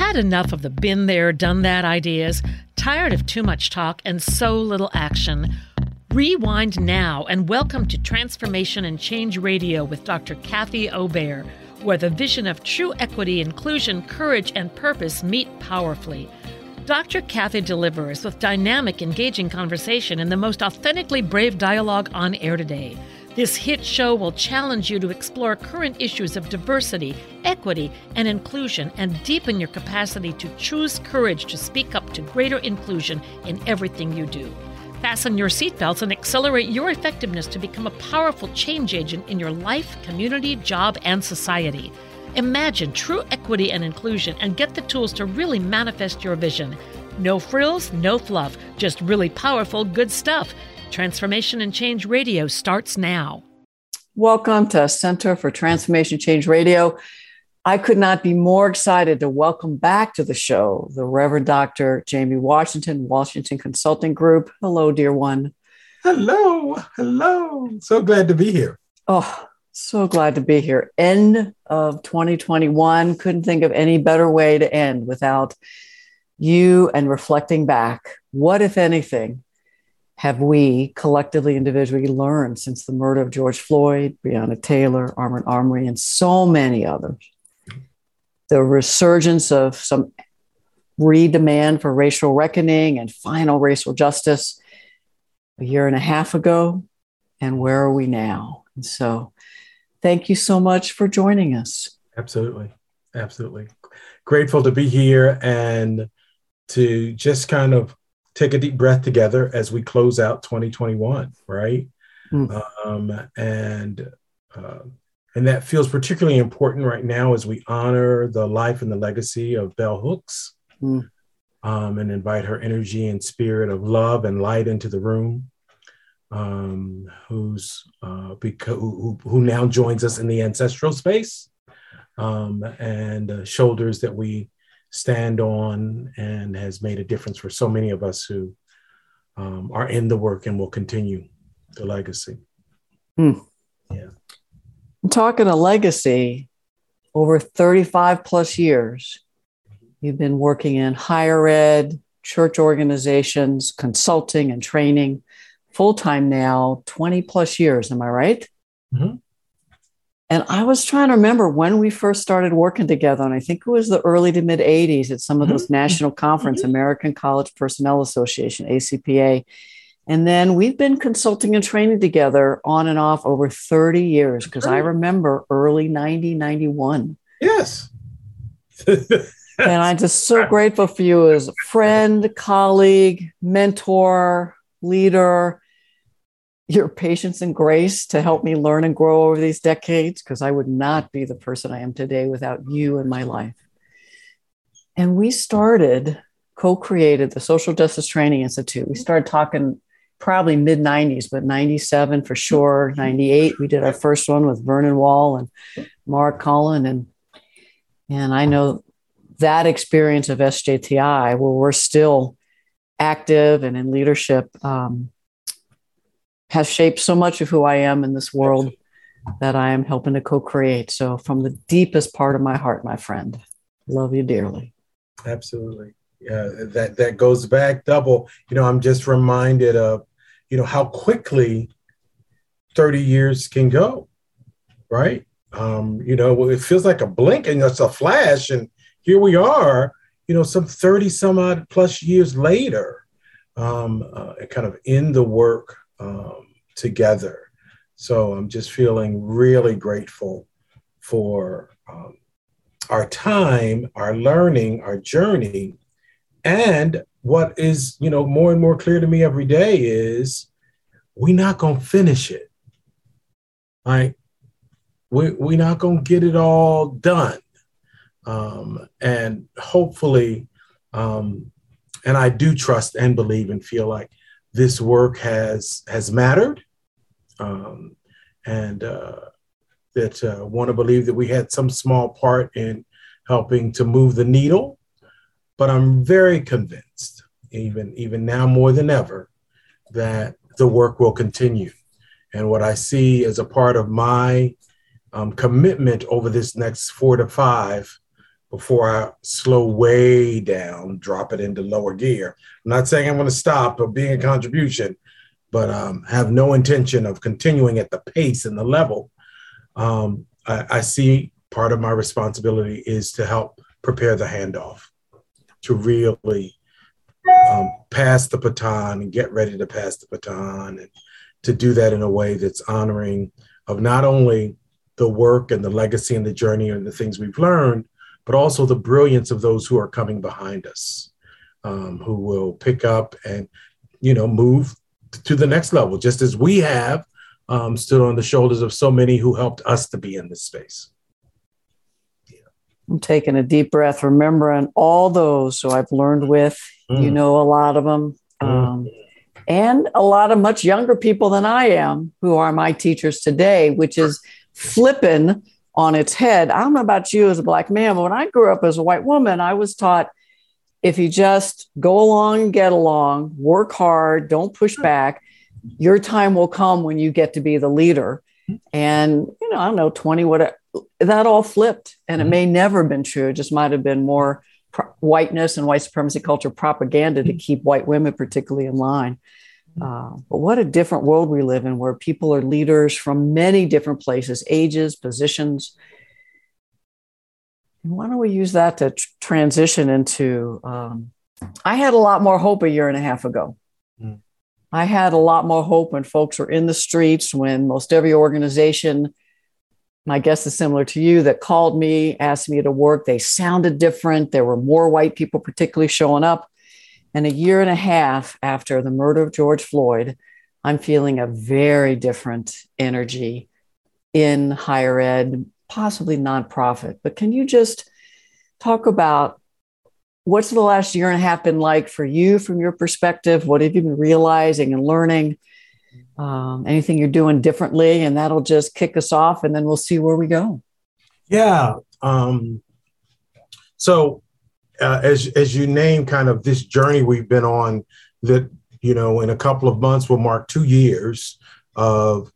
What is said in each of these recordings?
Had enough of the been there, done that ideas? Tired of too much talk and so little action? Rewind now and welcome to Transformation and Change Radio with Dr. Kathy Obear, where the vision of true equity, inclusion, courage, and purpose meet powerfully. Dr. Kathy delivers with dynamic, engaging conversation and the most authentically brave dialogue on air today. This hit show will challenge you to explore current issues of diversity, equity, and inclusion and deepen your capacity to choose courage to speak up to greater inclusion in everything you do. Fasten your seatbelts and accelerate your effectiveness to become a powerful change agent in your life, community, job, and society. Imagine true equity and inclusion and get the tools to really manifest your vision. No frills, no fluff, just really powerful, good stuff. Transformation and Change Radio starts now. Welcome to Center for Transformation Change Radio. I could not be more excited to welcome back to the show the Reverend Dr. Jamie Washington, Washington Consulting Group. Hello, dear one. Hello. So glad to be here. Oh, so glad to be here. End of 2021. Couldn't think of any better way to end without you and reflecting back. What, if anything, have we collectively, individually learned since the murder of George Floyd, Breonna Taylor, Ahmaud Arbery, and so many others? The resurgence of some re-demand for racial reckoning and final racial justice a year and a half ago. And where are we now? And so thank you so much for joining us. Absolutely. Grateful to be here and to just kind of take a deep breath together as we close out 2021, right? And that feels particularly important right now as we honor the life and the legacy of Bell Hooks and invite her energy and spirit of love and light into the room, who now joins us in the ancestral space and shoulders that we stand on and has made a difference for so many of us who are in the work and will continue the legacy. Yeah. Talking of legacy, over 35 plus years, you've been working in higher ed, church organizations, consulting and training, full-time now, 20 plus years. Am I right? Mm-hmm. And I was trying to remember when we first started working together, and I think it was the early to mid 80s at some of those national conference, American College Personnel Association, ACPA. And then we've been consulting and training together on and off over 30 years, because I remember early 91. Yes. And I'm just so grateful for you as a friend, colleague, mentor, leader, your patience and grace to help me learn and grow over these decades, because I would not be the person I am today without you in my life. And we co-created the Social Justice Training Institute. We started talking probably mid 90s, but 97 for sure. 98, we did our first one with Vernon Wall and Mark Collin. And I know that experience of SJTI, where we're still active and in leadership, has shaped so much of who I am in this world that I am helping to co-create. So from the deepest part of my heart, my friend, love you dearly. Absolutely. Yeah, that goes back double. I'm just reminded of, how quickly 30 years can go, right? It feels like a blink and it's a flash. And here we are, some 30 some odd plus years later, kind of in the work together. So I'm just feeling really grateful for our time, our learning, our journey. And what is, more and more clear to me every day is we're not going to finish it. Right? We're not going to get it all done. And hopefully, and I do trust and believe and feel like this work has mattered, and that want to believe that we had some small part in helping to move the needle. But I'm very convinced, even now more than ever, that the work will continue. And what I see as a part of my commitment over this next 4 to 5 before I slow way down, drop it into lower gear. I'm not saying I'm going to stop or being a contribution, but have no intention of continuing at the pace and the level. I see part of my responsibility is to help prepare the handoff, to really pass the baton and get ready to pass the baton, and to do that in a way that's honoring of not only the work and the legacy and the journey and the things we've learned, but also the brilliance of those who are coming behind us, who will pick up and, move to the next level, just as we have stood on the shoulders of so many who helped us to be in this space. I'm taking a deep breath, remembering all those who I've learned with. You know, a lot of them, and a lot of much younger people than I am who are my teachers today, which is flipping on its head. I don't know about you as a Black man, but when I grew up as a white woman, I was taught if you just go along and get along, work hard, don't push back, your time will come when you get to be the leader. And, I don't know, 20, whatever, that all flipped. And it may never have been true. It just might have been more whiteness and white supremacy culture propaganda to keep white women particularly in line. But what a different world we live in, where people are leaders from many different places, ages, positions. And why don't we use that to transition into, I had a lot more hope a year and a half ago. I had a lot more hope when folks were in the streets, when most every organization, my guess is similar to you, that called me, asked me to work, they sounded different. There were more white people particularly showing up. And a year and a half after the murder of George Floyd, I'm feeling a very different energy in higher ed, possibly nonprofit. But can you just talk about what's the last year and a half been like for you from your perspective? What have you been realizing and learning? Anything you're doing differently? And that'll just kick us off, and then we'll see where we go. Yeah. As you name kind of this journey we've been on, that, in a couple of months will mark 2 years of,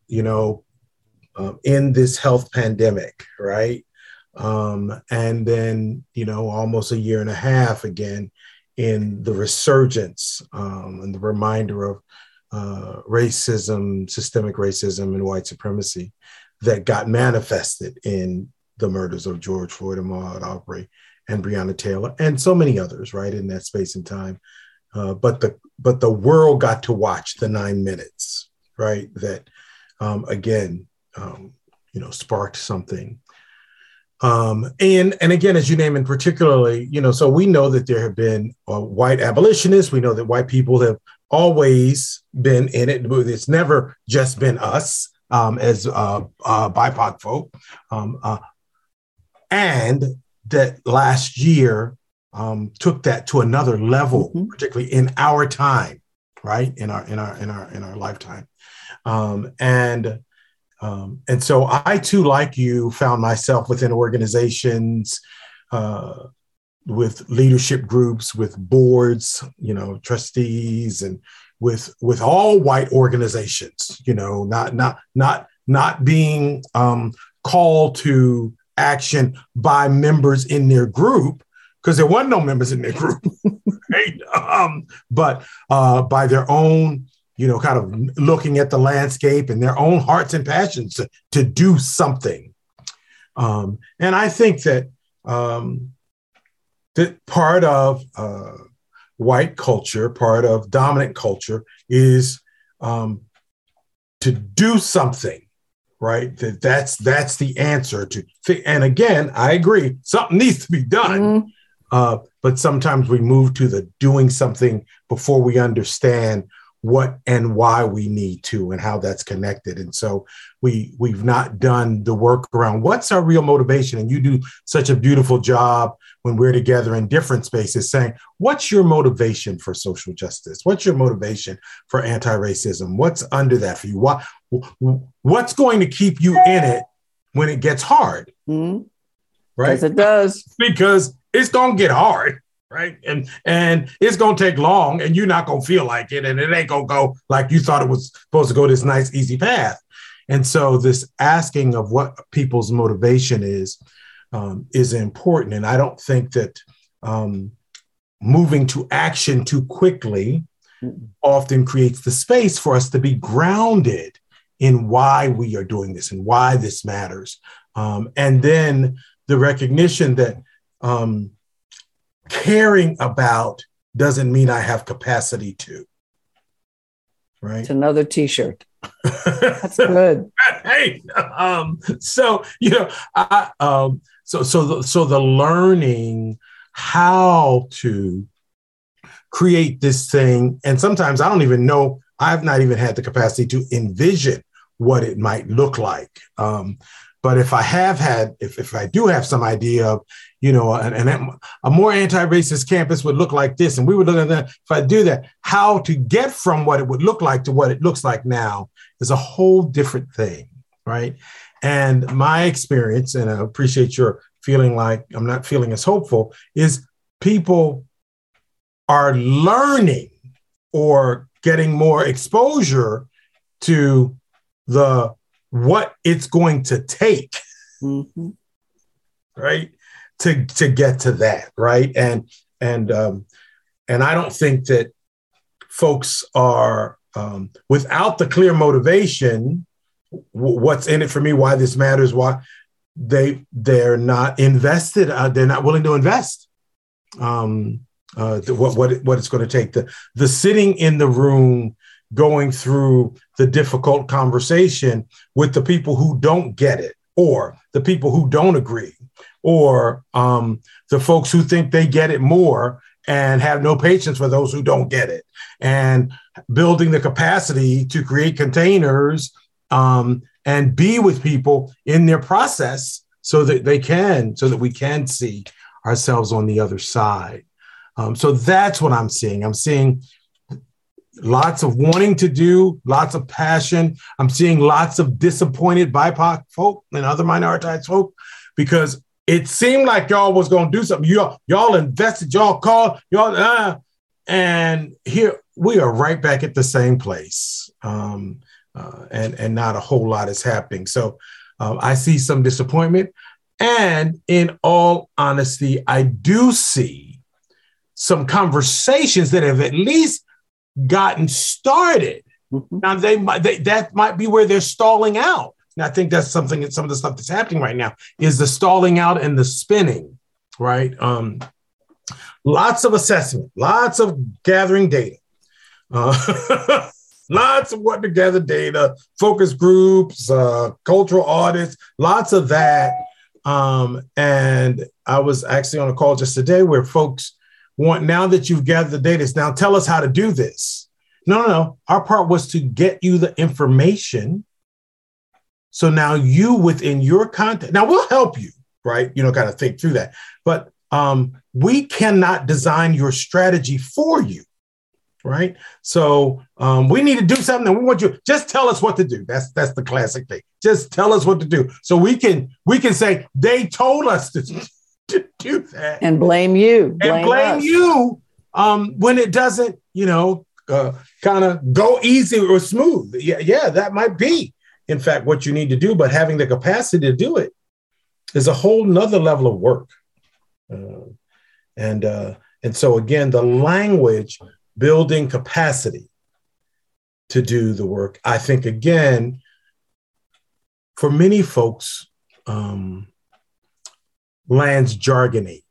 in this health pandemic, right? And then, almost a year and a half again in the resurgence and the reminder of racism, systemic racism and white supremacy that got manifested in the murders of George Floyd, Ahmaud Arbery, and Breonna Taylor, and so many others, right, in that space and time. But the world got to watch the 9 minutes, right, that, again, sparked something. And again, as you name in particularly, so we know that there have been white abolitionists. We know that white people have always been in it. It's never just been us as BIPOC folk. And that last year took that to another level, particularly in our time, right? In our lifetime. And so I too, like you, found myself within organizations, with leadership groups, with boards, trustees, and with all white organizations, not being called to action by members in their group, because there weren't no members in their group, right? But by their own, kind of looking at the landscape and their own hearts and passions to do something. And I think that that part of white culture, part of dominant culture is to do something. Right, that's the answer to. And again, I agree, something needs to be done. But sometimes we move to the doing something before we understand what and why we need to and how that's connected. And so we've not done the work around what's our real motivation. And you do such a beautiful job when we're together in different spaces saying, what's your motivation for social justice? What's your motivation for anti-racism? What's under that for you? What's going to keep you in it when it gets hard? Right? Because it does. Because it's going to get hard, right? And it's going to take long, and you're not going to feel like it, and it ain't going to go like you thought it was supposed to go this nice, easy path. And so this asking of what people's motivation is, is important. And I don't think that moving to action too quickly often creates the space for us to be grounded in why we are doing this and why this matters. And then the recognition that caring about doesn't mean I have capacity to. Right. It's another T-shirt. That's good. Hey, so so the learning how to create this thing, and sometimes I don't even know. I've not even had the capacity to envision what it might look like. But if I do have some idea of, a more anti-racist campus would look like this, and we would look at that. If I do that, how to get from what it would look like to what it looks like now is a whole different thing, right? And my experience, and I appreciate your feeling like I'm not feeling as hopeful, is people are learning or getting more exposure to what it's going to take, right, to get to that, right, and I don't think that folks are without the clear motivation. What's in it for me? Why this matters? Why they're not invested? They're not willing to invest. What it's going to take. The sitting in the room, going through the difficult conversation with the people who don't get it, or the people who don't agree, or the folks who think they get it more and have no patience for those who don't get it, and building the capacity to create containers and be with people in their process so that we can see ourselves on the other side. So that's what I'm seeing. I'm seeing lots of wanting to do, lots of passion. I'm seeing lots of disappointed BIPOC folk and other minoritized folk, because it seemed like y'all was going to do something. Y'all invested, y'all called, and here we are right back at the same place. And not a whole lot is happening. So I see some disappointment. And in all honesty, I do see some conversations that have at least gotten started. Now that might be where they're stalling out. And I think that's some of the stuff that's happening right now is the stalling out and the spinning, right? Lots of assessment, lots of gathering data, lots of what to gather data, focus groups, cultural audits, lots of that. And I was actually on a call just today where folks want, now that you've gathered the data, now tell us how to do this. No. Our part was to get you the information. So now you within your content, now we'll help you, right? Kind of think through that. But we cannot design your strategy for you, right? So we need to do something and we want you, just tell us what to do. That's the classic thing. Just tell us what to do. So we can say, they told us to do that. And blame you. Blame you when it doesn't, kind of go easy or smooth. Yeah, that might be, in fact, what you need to do. But having the capacity to do it is a whole nother level of work. And so, again, the language, building capacity to do the work, I think, again, for many folks, lands jargony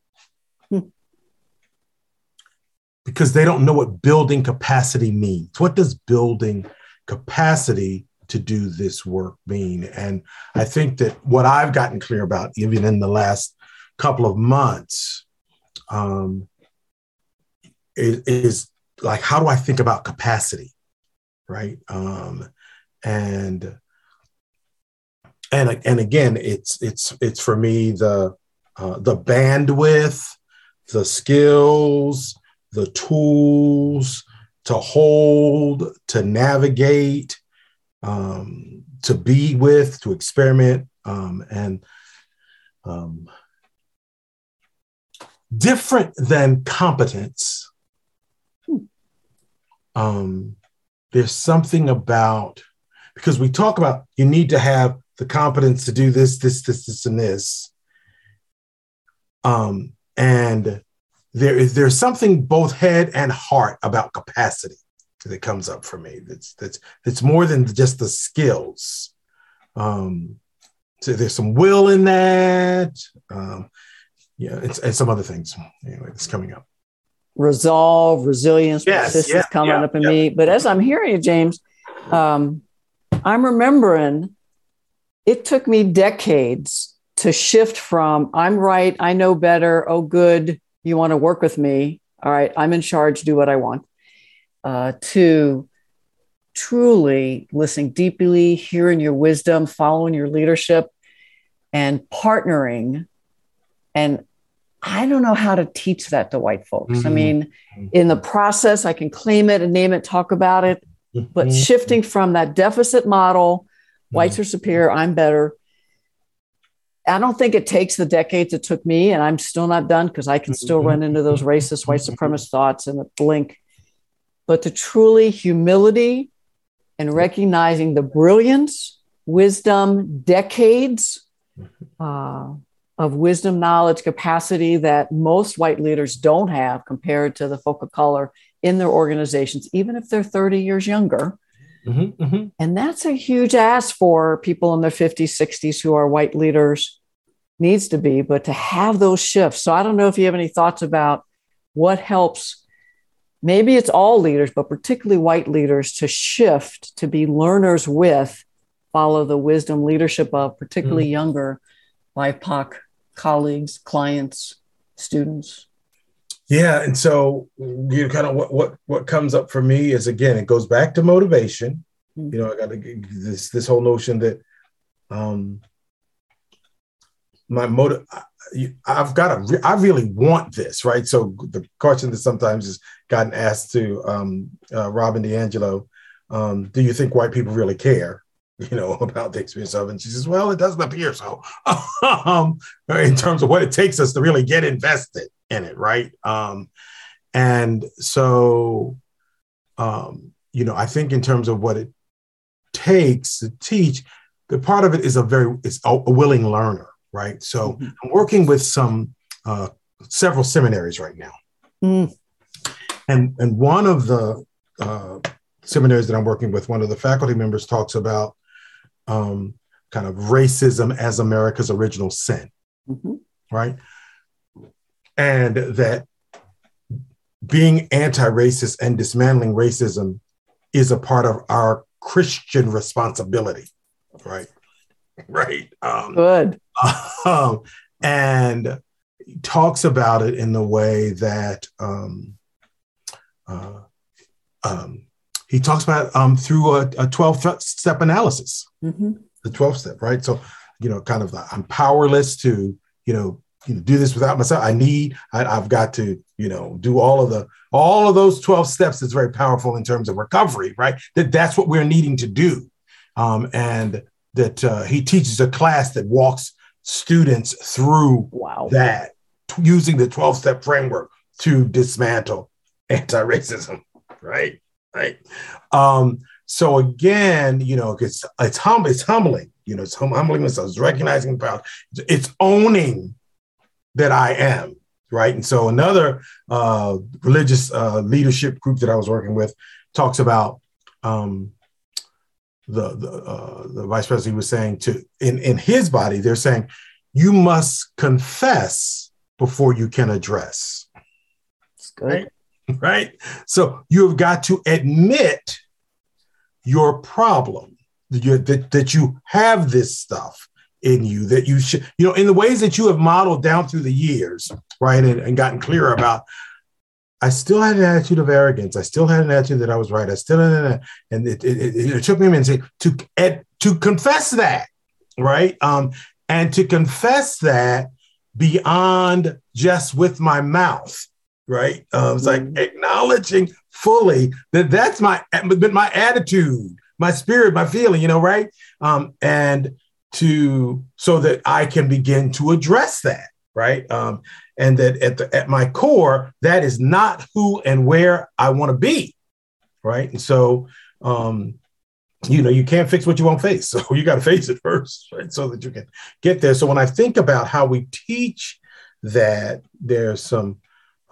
because they don't know what building capacity means. What does building capacity to do this work mean? And I think that what I've gotten clear about, even in the last couple of months, is like, how do I think about capacity, right? And again, it's for me the bandwidth, the skills, the tools to hold, to navigate, to be with, to experiment, and different than competence. There's something about, because we talk about you need to have the competence to do this, and this. And there's something both head and heart about capacity that comes up for me. That's more than just the skills. So there's some will in that. And some other things. Anyway, it's coming up. Resolve, resilience, persistence coming up in me. But as I'm hearing you, James, I'm remembering it took me decades to shift from I'm right, I know better, oh, good, you want to work with me. All right, I'm in charge, do what I want, to truly listening deeply, hearing your wisdom, following your leadership, and partnering. And I don't know how to teach that to white folks. I mean, in the process, I can claim it and name it, talk about it, but shifting from that deficit model, whites are superior, I'm better. I don't think it takes the decades it took me, and I'm still not done because I can still run into those racist, white supremacist thoughts in a blink. But the truly humility and recognizing the brilliance, wisdom, decades of wisdom, knowledge, capacity that most white leaders don't have compared to the folk of color in their organizations, even if they're 30 years younger. And that's a huge ask for people in their 50s, 60s who are white leaders, needs to be, but to have those shifts. So I don't know if you have any thoughts about what helps. Maybe it's all leaders, but particularly white leaders to shift, to be learners with, follow the wisdom, leadership of particularly younger BIPOC colleagues, clients, students. Yeah. And so kind of what comes up for me is, again, it goes back to motivation. I got to this whole notion that my motive, I really want this, right? So the question that sometimes has gotten asked to Robin DiAngelo, do you think white people really care, about the experience of it? And she says, well, it doesn't appear so, in terms of what it takes us to really get invested in it, right? And so, I think in terms of what it takes to teach, the part of it is a willing learner, right? So I'm working with several seminaries right now. And one of the seminaries that I'm working with, one of the faculty members talks about kind of racism as America's original sin, right? And that being anti-racist and dismantling racism is a part of our Christian responsibility, right? Right. Good. And he talks about it in the way that he talks about through a 12-step analysis, the 12-step, right? So, kind of I'm powerless to, do this without myself. I've got to, do all of those 12 steps. Is very powerful in terms of recovery, right? That's what we're needing to do. And that he teaches a class that walks students through that using the 12-step framework to dismantle anti-racism, right? Right. So again, it's humbling, it's humbling myself, it's recognizing the power, it's owning that I am, right? And so another religious leadership group that I was working with talks about the vice president was saying in his body, they're saying you must confess before you can address. That's good. Right? So you have got to admit your problem, that you have this stuff in you, that you should, in the ways that you have modeled down through the years, right? And gotten clearer about, I still had an attitude of arrogance. I still had an attitude that I was right. I still had and it took me a minute to confess that, right? And to confess that beyond just with my mouth, right? It's like acknowledging fully that that's my attitude, my spirit, my feeling, right? And so that I can begin to address that, right? And that at my core, that is not who and where I want to be, right? And so, you can't fix what you won't face. So you got to face it first, right? So that you can get there. So when I think about how we teach that there's some,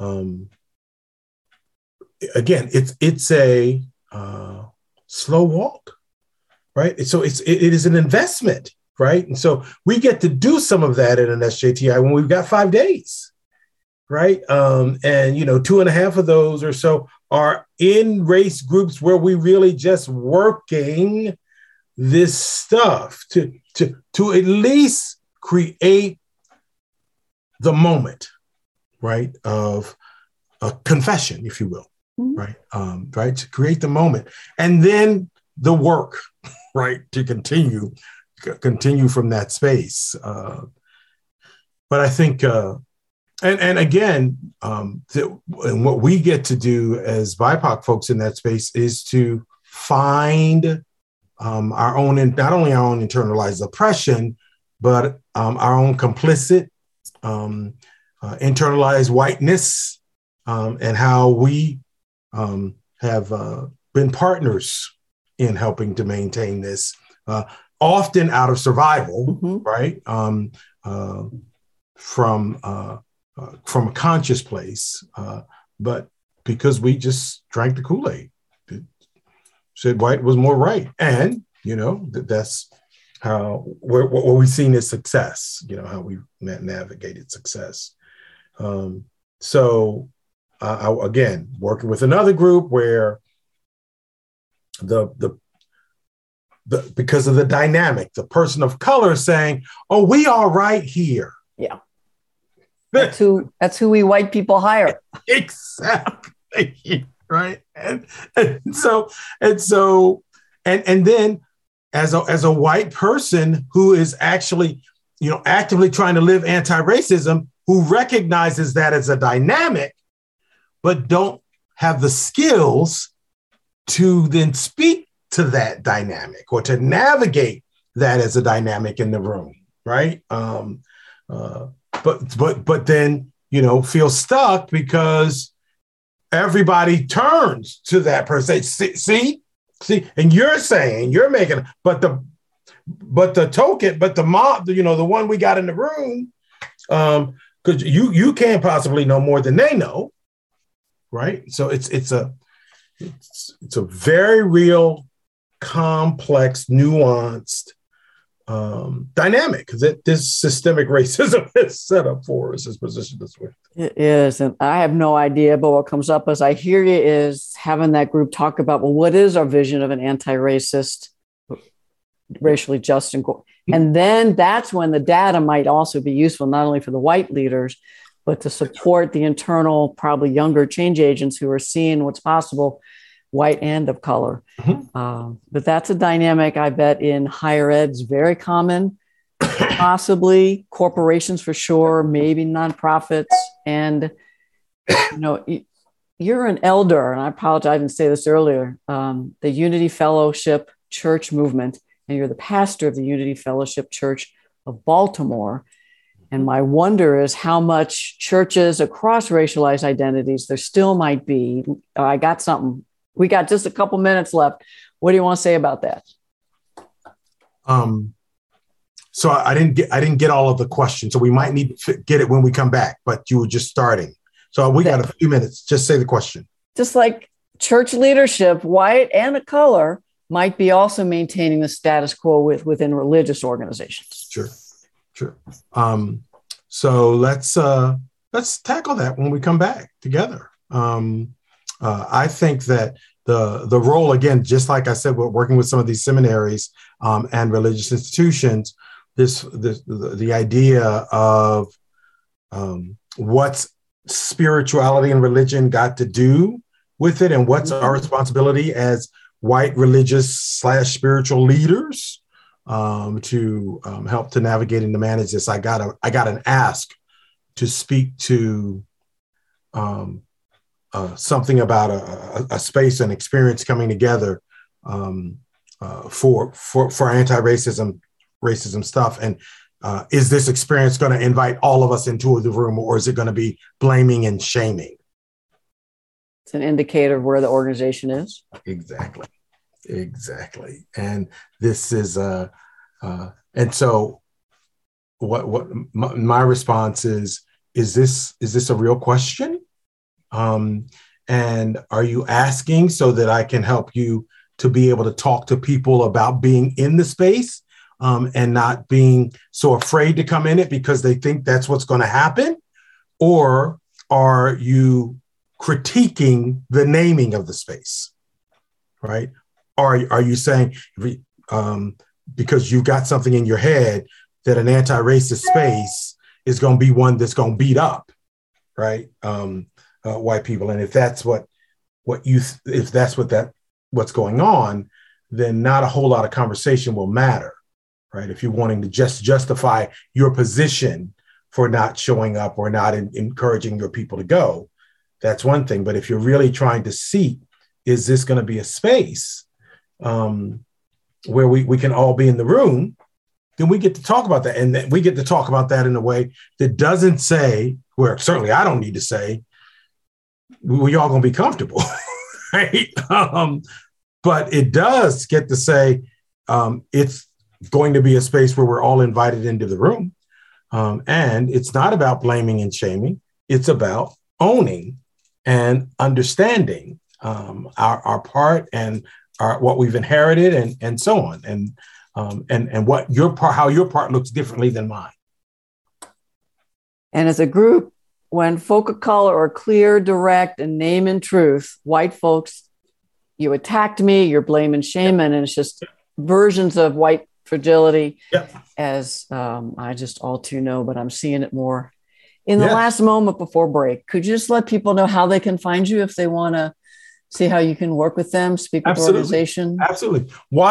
again, it's a slow walk, right? So it is an investment, right? And so we get to do some of that in an SJTI when we've got 5 days, right? And 2.5 of those or so are in race groups where we really just working this stuff to at least create the moment, right, of a confession, if you will, right, right, to create the moment, and then the work, right, to continue from that space. But I think, and again, and what we get to do as BIPOC folks in that space is to find our own, not only our own internalized oppression, but our own complicit, internalized whiteness, and how we have been partners in helping to maintain this, often out of survival, right? From a conscious place, but because we just drank the Kool-Aid, said white was more right, and that's how what we've seen is success. How we navigated success. So again, working with another group where the because of the dynamic, the person of color saying, "Oh, we are right here." Yeah, that's who we white people hire. Exactly. Right. And then as a white person who is actually, actively trying to live anti-racism, who recognizes that as a dynamic, but don't have the skills to then speak to that dynamic or to navigate that as a dynamic in the room. Right. But then, feel stuck because everybody turns to that person. See, and you're making, but the mob, the one we got in the room, because you can't possibly know more than they know, right? So it's a very real, complex, nuanced dynamic that this systemic racism is set up for us, is positioned this way. It is. And I have no idea, but what comes up as I hear you is having that group talk about, well, what is our vision of an anti-racist, racially just, and then that's when the data might also be useful, not only for the white leaders, but to support the internal, probably younger change agents who are seeing what's possible, white and of color. But that's a dynamic, I bet, in higher ed is very common, possibly corporations for sure, maybe nonprofits. And, you're an elder, and I apologize, I didn't say this earlier, the Unity Fellowship Church movement, and you're the pastor of the Unity Fellowship Church of Baltimore. And my wonder is how much churches across racialized identities there still might be. I got something. We got just a couple minutes left. What do you want to say about that? So I didn't get all of the questions. So we might need to get it when we come back, but you were just starting. So we got a few minutes. Just say the question. Just like church leadership, white and a color, might be also maintaining the status quo within religious organizations. Sure. So let's tackle that when we come back together. I think that the role, again, just like I said, we're working with some of these seminaries and religious institutions. The idea of what's spirituality and religion got to do with it, and what's our responsibility as white religious / spiritual leaders to help to navigate and to manage this. I got an ask to speak to something about a space and experience coming together for anti-racism stuff. And is this experience going to invite all of us into the room, or is it going to be blaming and shaming? It's an indicator of where the organization is. Exactly. And this is and so what my response is is this a real question? And are you asking so that I can help you to be able to talk to people about being in the space, and not being so afraid to come in it because they think that's what's going to happen? Or are you critiquing the naming of the space, right? Are you saying, because you've got something in your head that an anti-racist space is going to be one that's going to beat up, right? White people. And if that's what's going on, then not a whole lot of conversation will matter, right? If you're wanting to just justify your position for not showing up or not encouraging your people to go, that's one thing. But if you're really trying to see, is this going to be a space where we can all be in the room, then we get to talk about that. And we get to talk about that in a way that doesn't say, where certainly I don't need to say, we all going to be comfortable, right? But it does get to say, it's going to be a space where we're all invited into the room. And it's not about blaming and shaming. It's about owning and understanding our part and what we've inherited and so on. And what how your part looks differently than mine. And as a group, when folk of color are clear, direct, and name in truth, white folks, you attacked me, you're blaming shaming, and it's just versions of white fragility, as I just all too know, but I'm seeing it more. In the last moment before break, could you just let people know how they can find you if they want to see how you can work with them, speak with the organization? Absolutely.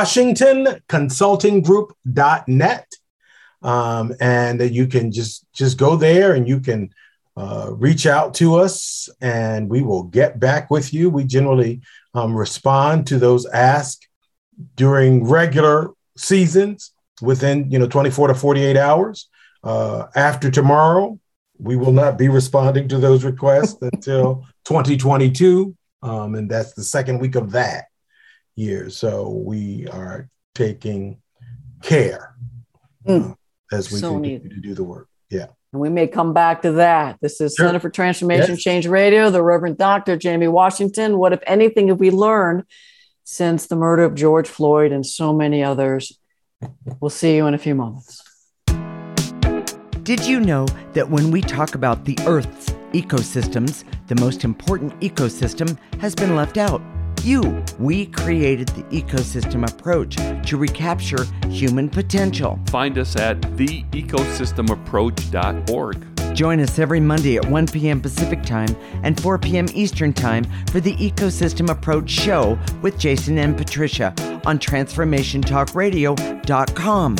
WashingtonConsultingGroup.net. And you can just go there and you can reach out to us and we will get back with you. We generally respond to those asks during regular seasons within 24 to 48 hours. After tomorrow, we will not be responding to those requests until 2022. And that's the second week of that year. So we are taking care as we continue to do the work. Yeah. And we may come back to that. This is Center for Transformation Change Radio, the Reverend Dr. Jamie Washington. What, if anything, have we learned since the murder of George Floyd and so many others? We'll see you in a few moments. Did you know that when we talk about the Earth's ecosystems, the most important ecosystem has been left out? We created the ecosystem approach to recapture human potential. Find us at theecosystemapproach.org. Join us every Monday at 1 p.m. Pacific Time and 4 p.m. Eastern Time for the Ecosystem Approach Show with Jason and Patricia on TransformationTalkRadio.com.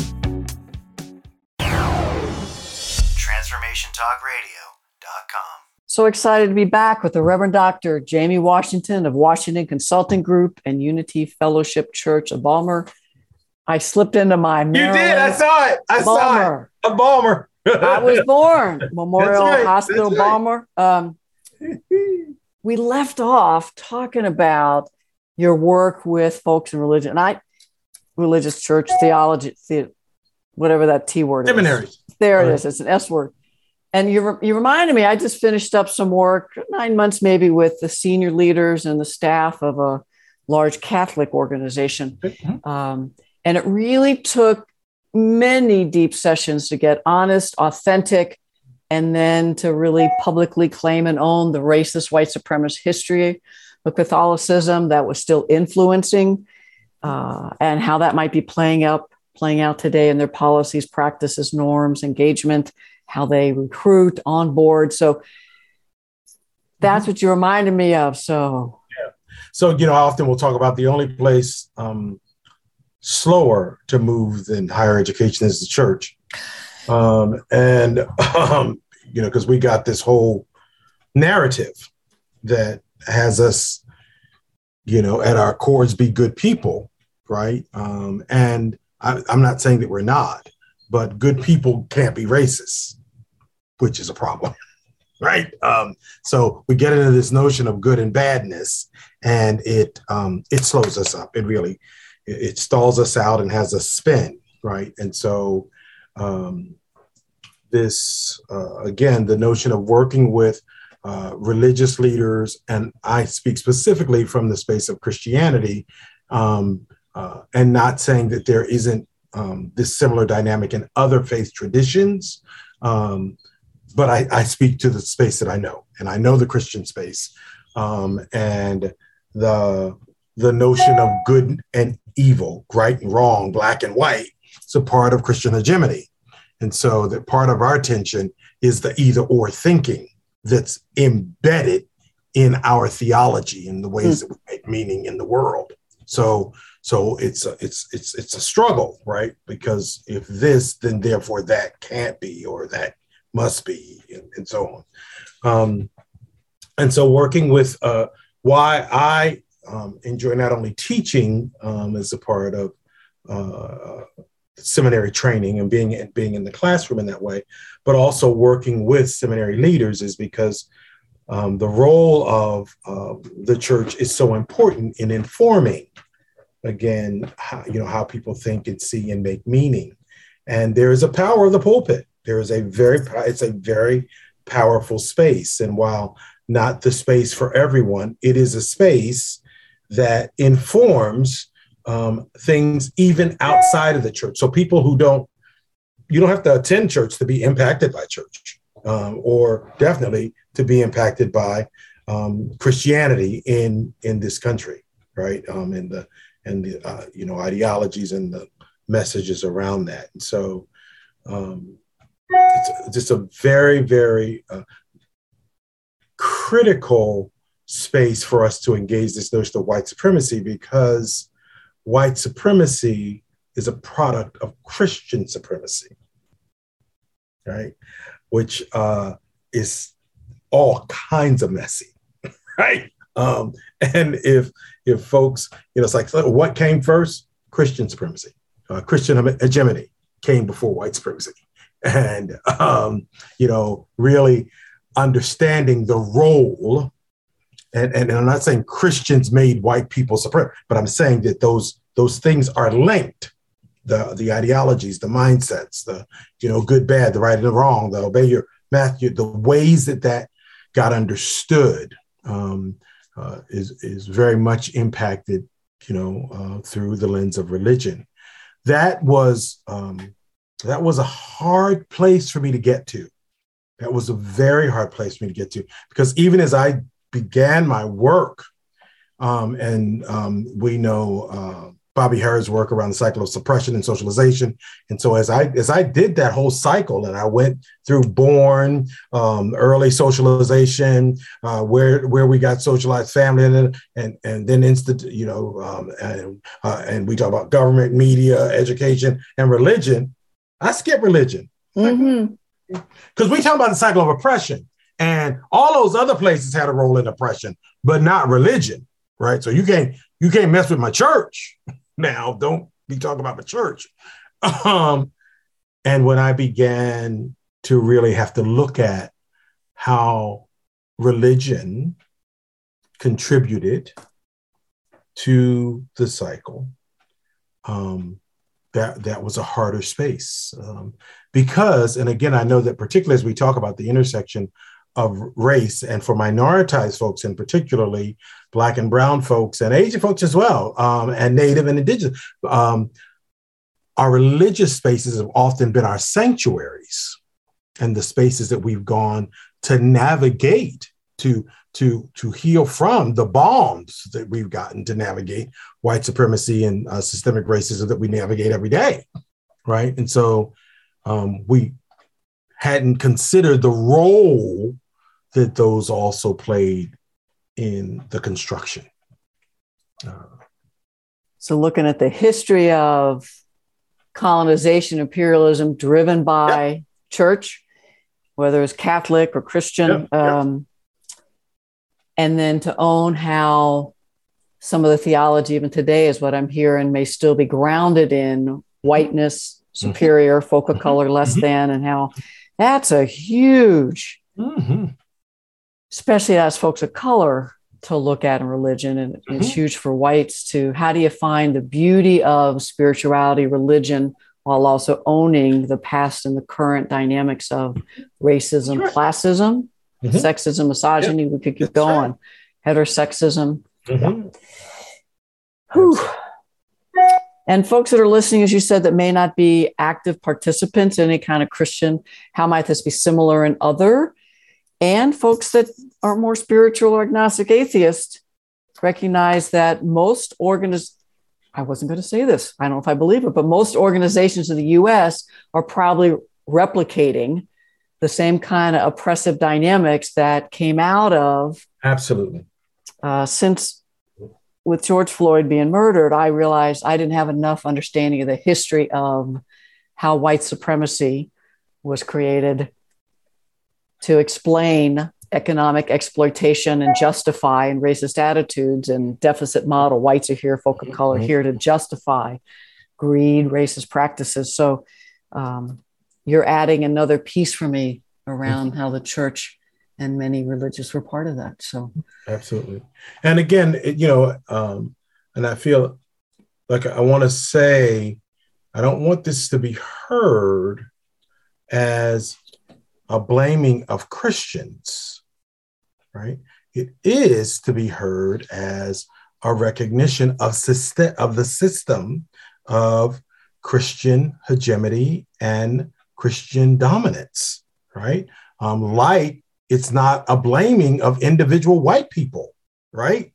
TransformationTalkRadio.com. So excited to be back with the Reverend Dr. Jamie Washington of Washington Consulting Group and Unity Fellowship Church of Balmer. I slipped into my Maryland. You did. I saw it. Saw it. A Balmer. I was born Memorial Hospital, Balmer. We left off talking about your work with folks in religion. Religious church, theology, whatever that T word is. Seminaries. There it is. It's an S word. And you reminded me, I just finished up some work, 9 months maybe, with the senior leaders and the staff of a large Catholic organization. And it really took many deep sessions to get honest, authentic, and then to really publicly claim and own the racist white supremacist history of Catholicism that was still influencing, and how that might be playing out today in their policies, practices, norms, engagement, how they recruit, on board. So that's what you reminded me of. So, often we'll talk about the only place slower to move than higher education is the church. Because we got this whole narrative that has us, at our cores be good people, right? And I'm not saying that we're not, but good people can't be racist, which is a problem, right? So we get into this notion of good and badness, and it slows us up. It stalls us out and has us spin, right? And so again, the notion of working with religious leaders, and I speak specifically from the space of Christianity, and not saying that there isn't this similar dynamic in other faith traditions, but I speak to the space that I know, and I know the Christian space, and the notion of good and evil, right and wrong, black and white, is a part of Christian hegemony. And so that part of our tension is the either or thinking that's embedded in our theology and the ways that we make meaning in the world. So it's a struggle, right? Because if this, then therefore that can't be, or that must be, and so on. And so working with why I enjoy not only teaching as a part of seminary training and being in the classroom in that way, but also working with seminary leaders, is because the role of the church is so important in informing, again, how people think and see and make meaning. And there is a power of the pulpit. It's a very powerful space. And while not the space for everyone, it is a space that informs things even outside of the church. So people who you don't have to attend church to be impacted by church, or definitely to be impacted by Christianity in this country, right? And the ideologies and the messages around that. And so it's just a very, very critical space for us to engage this notion of white supremacy, because white supremacy is a product of Christian supremacy, right? Which is all kinds of messy, right? And if folks, it's like, what came first? Christian supremacy. Christian hegemony came before white supremacy. And, really understanding the role. And I'm not saying Christians made white people supreme, but I'm saying that those things are linked. The ideologies, the mindsets, the good, bad, the right and the wrong, the obey your Matthew, the ways that got understood is very much impacted, through the lens of religion. That was a hard place for me to get to. That was a very hard place for me to get to, because even as I began my work, we know Bobby Harris' work around the cycle of suppression and socialization. And so as I did that whole cycle, and I went through born, early socialization, where we got socialized family, and then and we talk about government, media, education, and religion. I skip religion. Mm-hmm. Because we talk about the cycle of oppression, and all those other places had a role in oppression, but not religion, right? So you can't mess with my church. Now, don't be talking about my church. And when I began to really have to look at how religion contributed to the cycle, that was a harder space. Because, and again, I know that particularly as we talk about the intersection of race, and for minoritized folks, and particularly Black and brown folks and Asian folks as well, and Native and Indigenous, our religious spaces have often been our sanctuaries, and the spaces that we've gone to navigate, to heal from the bombs that we've gotten to navigate white supremacy and systemic racism that we navigate every day, right? And so we hadn't considered the role that those also played in the construction. So looking at the history of colonization, imperialism driven by church, whether it's Catholic or Christian, and then to own how some of the theology even today is what I'm hearing may still be grounded in whiteness, superior, folk of color, less than, and how that's a huge, especially as folks of color, to look at in religion. And it's huge for whites to, how do you find the beauty of spirituality, religion, while also owning the past and the current dynamics of racism, Sure. classism, sexism, misogyny. We could keep going. Heterosexism. Whew. And folks that are listening, as you said, that may not be active participants in any kind of Christian, how might this be similar in other? And folks that are more spiritual or agnostic atheist recognize that most I wasn't going to say this, I don't know if I believe it, but most organizations in the US are probably replicating the same kind of oppressive dynamics that came out of. Absolutely. Since with George Floyd being murdered, I realized I didn't have enough understanding of the history of how white supremacy was created to explain economic exploitation and justify and racist attitudes and deficit model. Whites are here, folk of color here to justify greed, racist practices. So you're adding another piece for me around how the church and many religious were part of that. So absolutely. And again, and I feel like I want to say, I don't want this to be heard as a blaming of Christians, right? It is to be heard as a recognition of the system of Christian hegemony and Christian dominance, right? Like it's not a blaming of individual white people, right?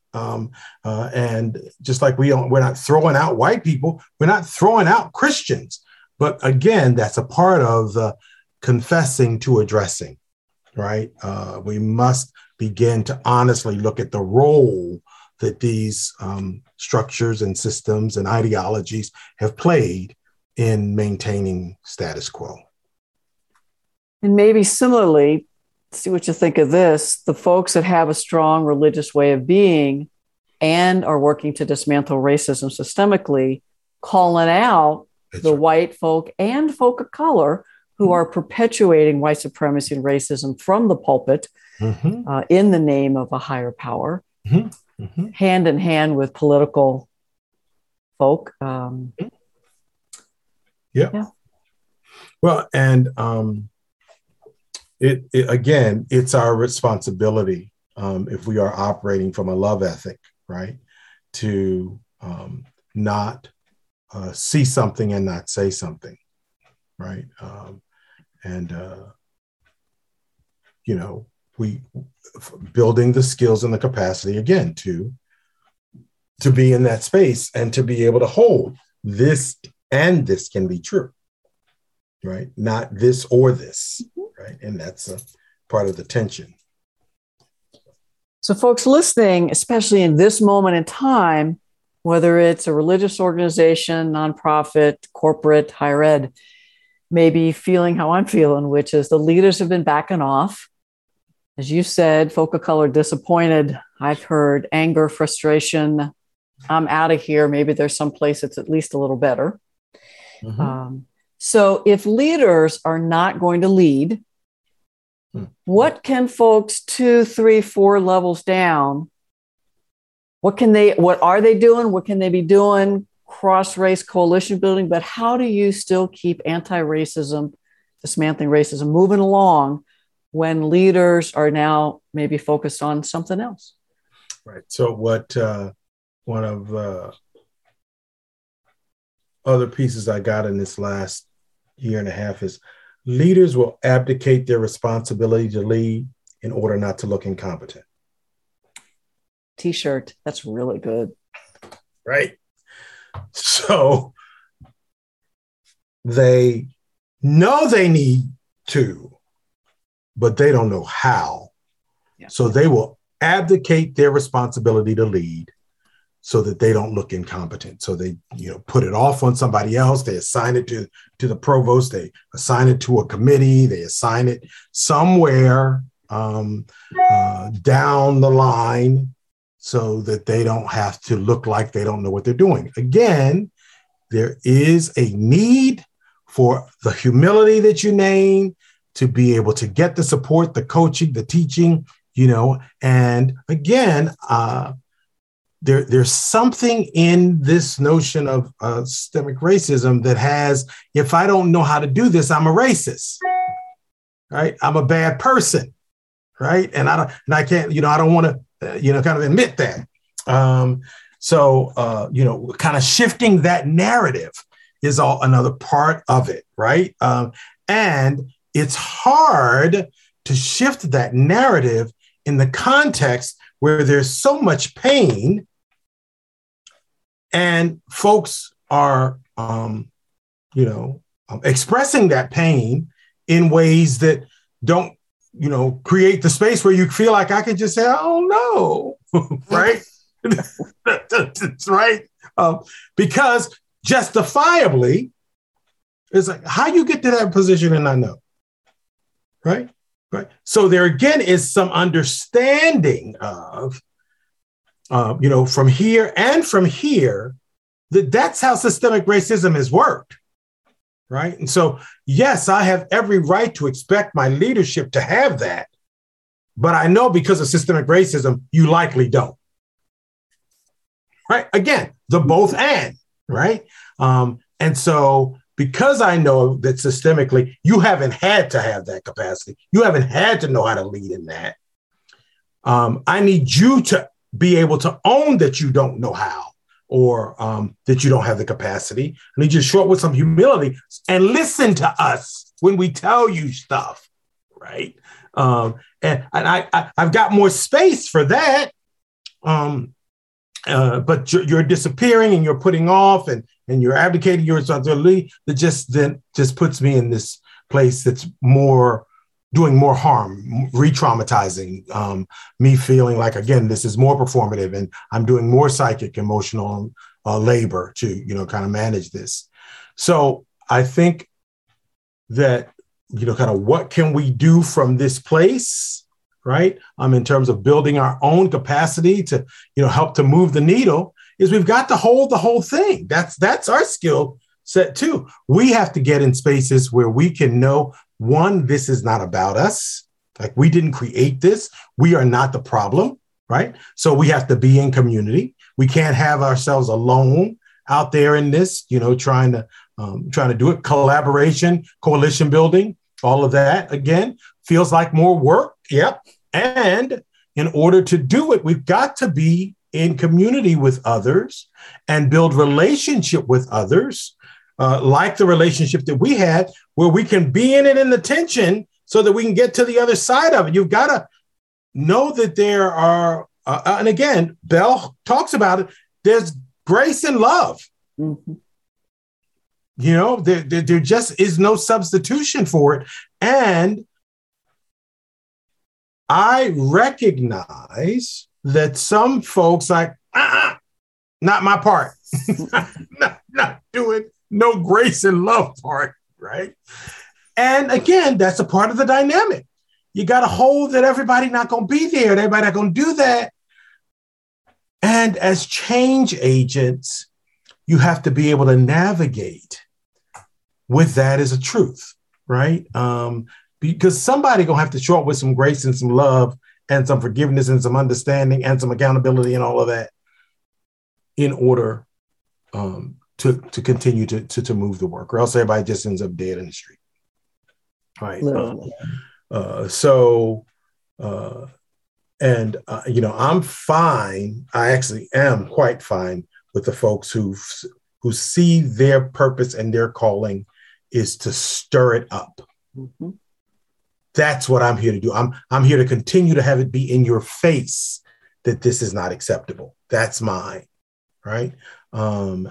And just like we're not throwing out white people, we're not throwing out Christians. But again, that's a part of the confessing to addressing, right? We must begin to honestly look at the role that these structures and systems and ideologies have played in maintaining status quo. And maybe similarly, see what you think of this, the folks that have a strong religious way of being and are working to dismantle racism systemically, calling out the white folk and folk of color who are perpetuating white supremacy and racism from the pulpit in the name of a higher power, hand in hand with political folk. Yeah. Well, and it again, it's our responsibility if we are operating from a love ethic, right, to not see something and not say something, right? We building the skills and the capacity again to be in that space and to be able to hold this, and this can be true, right? Not this or this, right? And that's a part of the tension. So folks listening, especially in this moment in time, whether it's a religious organization, nonprofit, corporate, higher ed, maybe feeling how I'm feeling, which is the leaders have been backing off. As you said, folk of color disappointed. I've heard anger, frustration. I'm out of here. Maybe there's some place that's at least a little better. So if leaders are not going to lead, what can folks 2, 3, 4 levels down? What are they doing? What can they be doing? Cross-race coalition building, but how do you still keep anti-racism, dismantling racism, moving along when leaders are now maybe focused on something else? Right. So what one of the other pieces I got in this last year and a half is leaders will abdicate their responsibility to lead in order not to look incompetent. T-shirt. That's really good. Right. So they know they need to, but they don't know how. Yeah. So they will abdicate their responsibility to lead so that they don't look incompetent. So they, put it off on somebody else. They assign it to the provost. They assign it to a committee. They assign it somewhere down the line so that they don't have to look like they don't know what they're doing. Again, there is a need for the humility that you name to be able to get the support, the coaching, the teaching, and again, there's something in this notion of systemic racism that has, if I don't know how to do this, I'm a racist, right? I'm a bad person, right? And I can't, I don't want to, kind of admit that. So kind of shifting that narrative is another part of it, right? And it's hard to shift that narrative in the context where there's so much pain and folks are, expressing that pain in ways that don't, create the space where you feel like I could just say, oh no, right? That's right. Because justifiably, it's like, how you get to that position and I know, right? Right. So there again is some understanding of, from here and from here, that's how systemic racism has worked, right? And so, yes, I have every right to expect my leadership to have that, but I know because of systemic racism, you likely don't, right? Again, the both and, right? And so because I know that systemically, you haven't had to have that capacity. You haven't had to know how to lead in that. I need you to be able to own that you don't know how or that you don't have the capacity. I need you to show up with some humility and listen to us when we tell you stuff, right? And I've got more space for that. But you're disappearing and you're putting off and you're abdicating your responsibility that just puts me in this place that's doing more harm, re-traumatizing, me feeling like, again, this is more performative and I'm doing more psychic, emotional labor to, kind of manage this. So I think that, kind of what can we do from this place, right? In terms of building our own capacity to, help to move the needle, is we've got to hold the whole thing. That's our skill set too. We have to get in spaces where we can know, one, this is not about us. Like we didn't create this. We are not the problem, right? So we have to be in community. We can't have ourselves alone out there in this, trying to do it. Collaboration, coalition building, all of that, again, feels like more work. Yep. And in order to do it, we've got to be in community with others and build relationship with others, like the relationship that we had, where we can be in it in the tension so that we can get to the other side of it. You've got to know that there are, and again, Bell talks about it, there's grace and love. Mm-hmm. There just is no substitution for it. And I recognize that some folks like, not my part, not doing no grace and love part, right? And again, that's a part of the dynamic. You got to hold that everybody not going to be there, and everybody not going to do that. And as change agents, you have to be able to navigate with that as a truth, right? Because somebody going to have to show up with some grace and some love and some forgiveness and some understanding and some accountability and all of that in order to continue to move the work, or else everybody just ends up dead in the street. Right. I'm fine. I actually am quite fine with the folks who see their purpose and their calling is to stir it up. Mm-hmm. That's what I'm here to do. I'm here to continue to have it be in your face that this is not acceptable. That's mine, right? I'm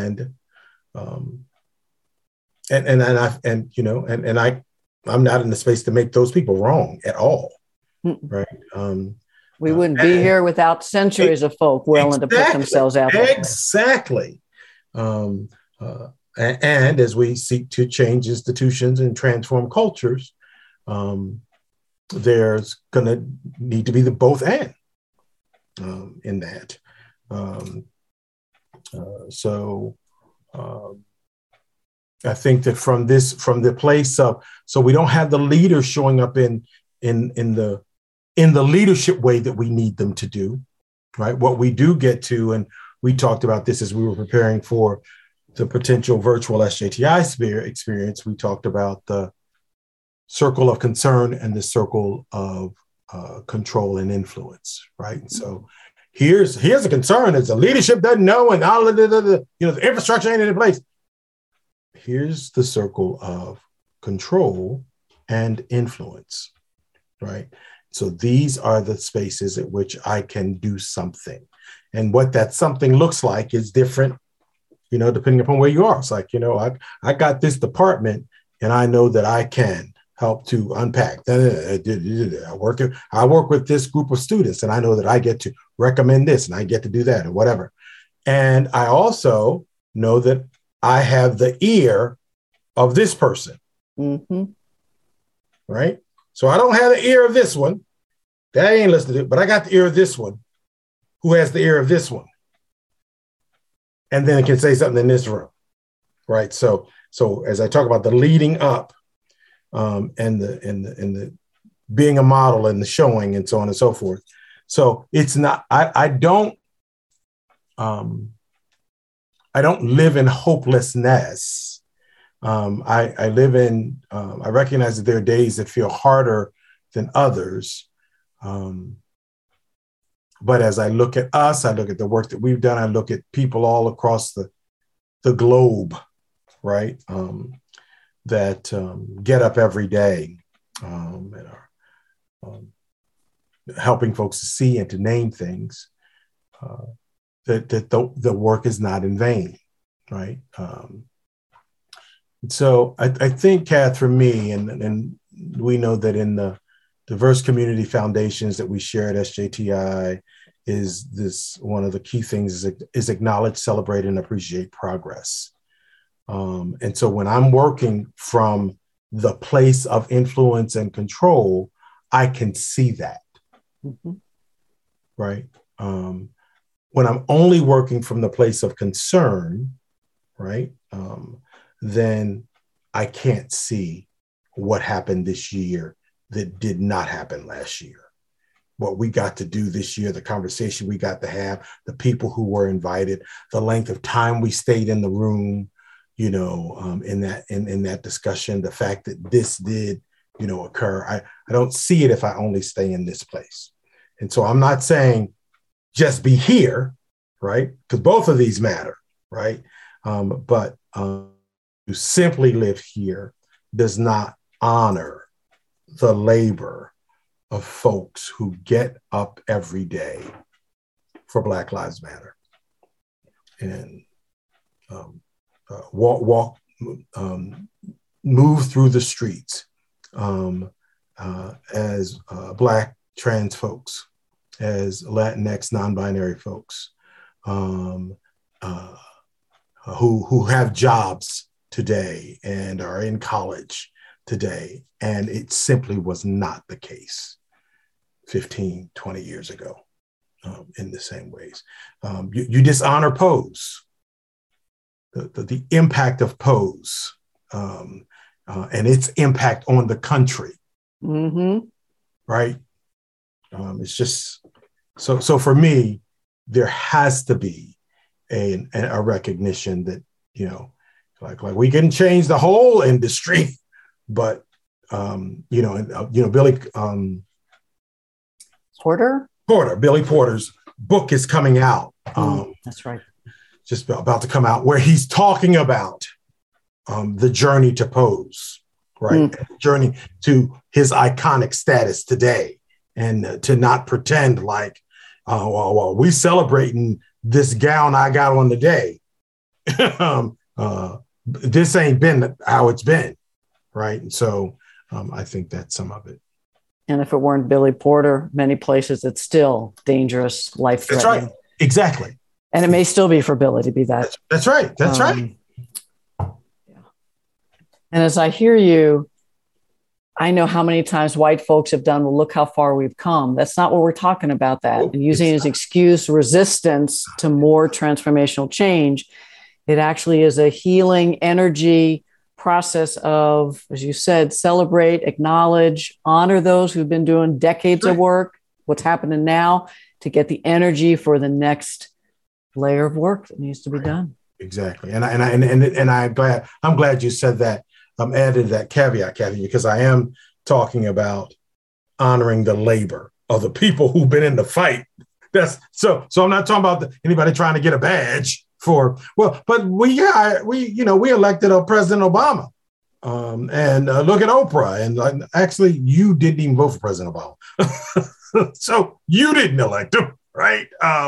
not in the space to make those people wrong at all, right? We wouldn't be here without centuries of folk willing to put themselves out there. Exactly. And as we seek to change institutions and transform cultures, there's going to need to be the both and in that. I think that from the place of, so we don't have the leaders showing up in the leadership way that we need them to do. right? What we do get to, and we talked about this as we were preparing for the potential virtual SJTI experience, we talked about the circle of concern and the circle of control and influence, right? And so here's a concern: is the leadership doesn't know, and all of the infrastructure ain't in place. Here's the circle of control and influence, right? So these are the spaces at which I can do something, and what that something looks like is different, depending upon where you are. It's like, I got this department, and I know that I can help to unpack. I work with this group of students, and I know that I get to recommend this, and I get to do that, or whatever. And I also know that I have the ear of this person, right? So I don't have the ear of this one. That ain't listening to it, but I got the ear of this one, who has the ear of this one. And then it can say something in this room, right? So as I talk about the leading up, and the being a model and the showing and so on and so forth. So it's not, I don't live in hopelessness. I live in, I recognize that there are days that feel harder than others. But as I look at us, I look at the work that we've done, I look at people all across the globe, right? That get up every day and are helping folks to see and to name things, that the work is not in vain, right? So I think, Kath, for me, and we know that in the diverse community foundations that we share at SJTI, is this one of the key things is acknowledge, celebrate, and appreciate progress. And so when I'm working from the place of influence and control, I can see that, right? When I'm only working from the place of concern, right, then I can't see what happened this year that did not happen last year. What we got to do this year, the conversation we got to have, the people who were invited, the length of time we stayed in the room, in that discussion, the fact that this did, occur. I don't see it if I only stay in this place. And so I'm not saying just be here, right? Because both of these matter, right? But to simply live here does not honor the labor of folks who get up every day for Black Lives Matter and move through the streets as Black trans folks, as Latinx non-binary folks who have jobs today and are in college today. And it simply was not the case 15, 20 years ago in the same ways. You dishonor Pose, the impact of Pose and its impact on the country, right? It's just, so for me, there has to be a recognition that, like we can change the whole industry, but Billy Billy Porter's book is coming out. That's right. Just about to come out, where he's talking about the journey to Pose, right? The journey to his iconic status today, and to not pretend like, well, we celebrating this gown I got on today. This ain't been how it's been, right? And so I think that's some of it. And if it weren't Billy Porter, many places it's still dangerous, life-threatening. That's right. Exactly. And it may still be for Billy to be that. That's right. That's right. Yeah. And as I hear you, I know how many times white folks have done, well, look how far we've come. That's not what we're talking about, that. And using it as excuse resistance to more transformational change. It actually is a healing energy process of, as you said, celebrate, acknowledge, honor those who've been doing decades of work, what's happening now, to get the energy for the next layer of work that needs to be done. Exactly. And I'm glad you said that, added that caveat, Kathy, because I am talking about honoring the labor of the people who've been in the fight. So I'm not talking about anybody trying to get a badge but we elected President Obama. And look at Oprah. And actually, you didn't even vote for President Obama. So you didn't elect him, right?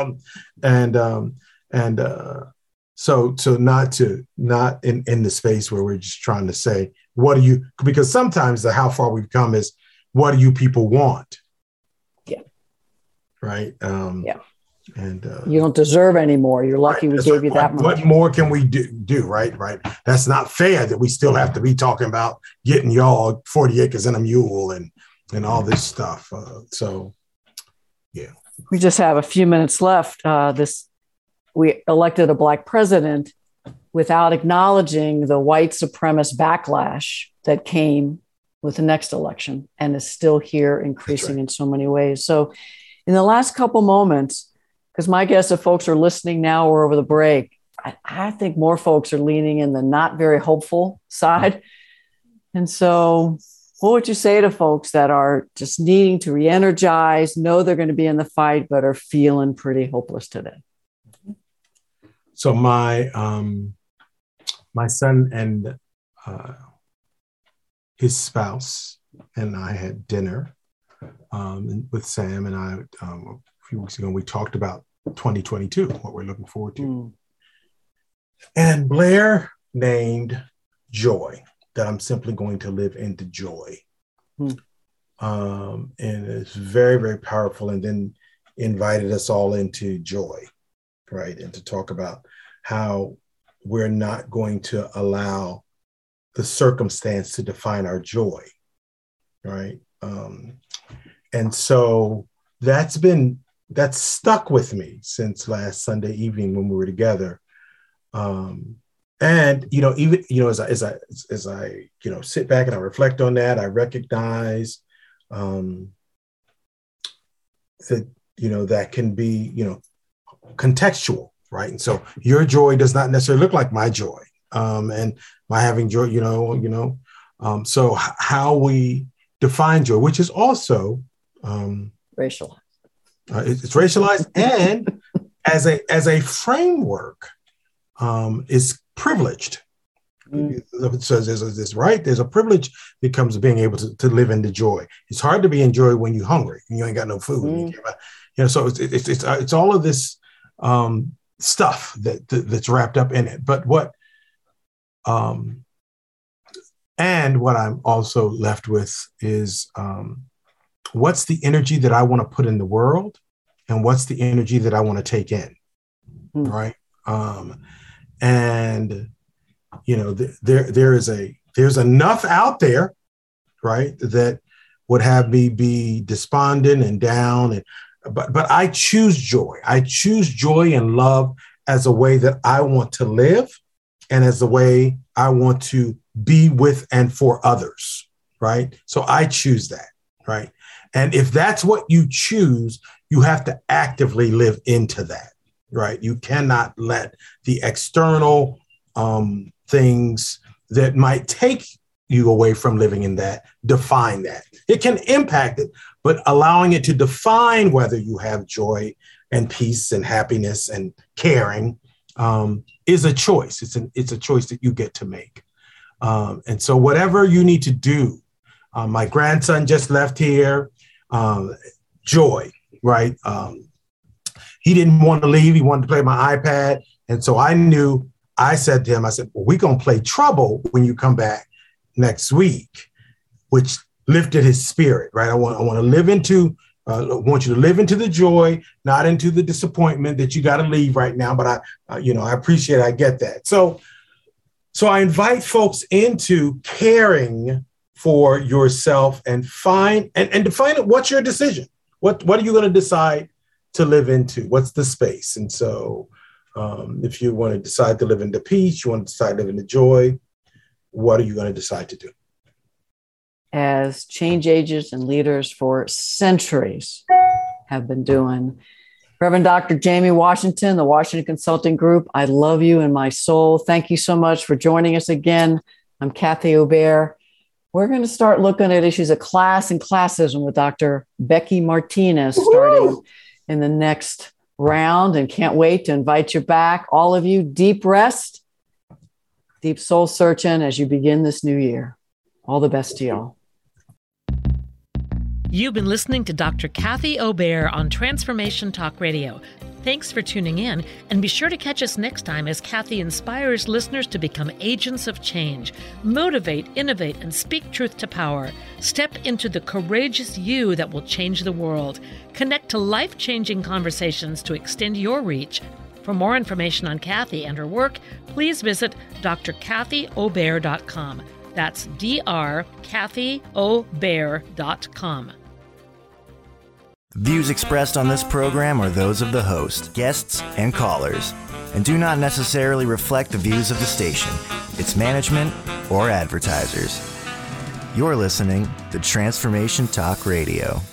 So not in the space where we're just trying to say, because sometimes how far we've come is, what do you people want? Yeah. Right. Yeah. And you don't deserve any more. You're lucky we gave you that much. What more can we do? Right. That's not fair that we still have to be talking about getting y'all 40 acres and a mule and all this stuff. Yeah. We just have a few minutes left. We elected a Black president without acknowledging the white supremacist backlash that came with the next election and is still here, increasing in so many ways. So in the last couple moments, because my guess if folks are listening now or over the break, I think more folks are leaning in the not very hopeful side. And so what would you say to folks that are just needing to re-energize, know they're going to be in the fight, but are feeling pretty hopeless today? So my son and his spouse and I had dinner with Sam and I a few weeks ago. We talked about 2022, what we're looking forward to. And Blair named joy, that I'm simply going to live into joy. And it's very, very powerful. And then invited us all into joy, right? And to talk about how we're not going to allow the circumstance to define our joy, right? And so that's stuck with me since last Sunday evening when we were together. And, even, as I sit back and I reflect on that, I recognize that, that can be, contextual, right? And so your joy does not necessarily look like my joy. And my having joy, so how we define joy, which is also racialized. It's racialized and as a framework is privileged. So there's a privilege that comes with being able to live into joy. It's hard to be in joy when you're hungry and you ain't got no food. So it's all of this stuff that's wrapped up in it. But what I'm also left with is what's the energy that I want to put in the world, and what's the energy that I want to take in, right? There's enough out there, right, that would have me be despondent and down, but I choose joy. I choose joy and love as a way that I want to live, and as a way I want to be with and for others, right? So I choose that, right? And if that's what you choose, you have to actively live into that, right? You cannot let the external things that might take you away from living in that define that. It can impact it, but allowing it to define whether you have joy and peace and happiness and caring is a choice. It's a choice that you get to make. And so whatever you need to do, my grandson just left here, joy, right? He didn't want to leave. He wanted to play my iPad. And so I said to him, well, we're going to play Trouble when you come back next week, which lifted his spirit, right? I want to live into, want you to live into the joy, not into the disappointment that you got to leave right now. But I appreciate it. I get that. So I invite folks into caring for yourself and define it. What's your decision? What are you going to decide to live into? What's the space? And so if you want to decide to live into peace, you want to decide to live into joy, what are you going to decide to do? As change agents and leaders for centuries have been doing, Reverend Dr. Jamie Washington, the Washington Consulting Group, I love you in my soul. Thank you so much for joining us again. I'm Kathy Obear. We're going to start looking at issues of class and classism with Dr. Becky Martinez starting in the next round, and can't wait to invite you back. All of you, deep rest, deep soul searching as you begin this new year. All the best to y'all. You've been listening to Dr. Kathy Obear on Transformation Talk Radio. Thanks for tuning in, and be sure to catch us next time as Kathy inspires listeners to become agents of change, motivate, innovate, and speak truth to power. Step into the courageous you that will change the world. Connect to life-changing conversations to extend your reach. For more information on Kathy and her work, please visit drkathyobear.com. That's drkathyobear.com. Views expressed on this program are those of the host, guests, and callers, and do not necessarily reflect the views of the station, its management, or advertisers. You're listening to Transformation Talk Radio.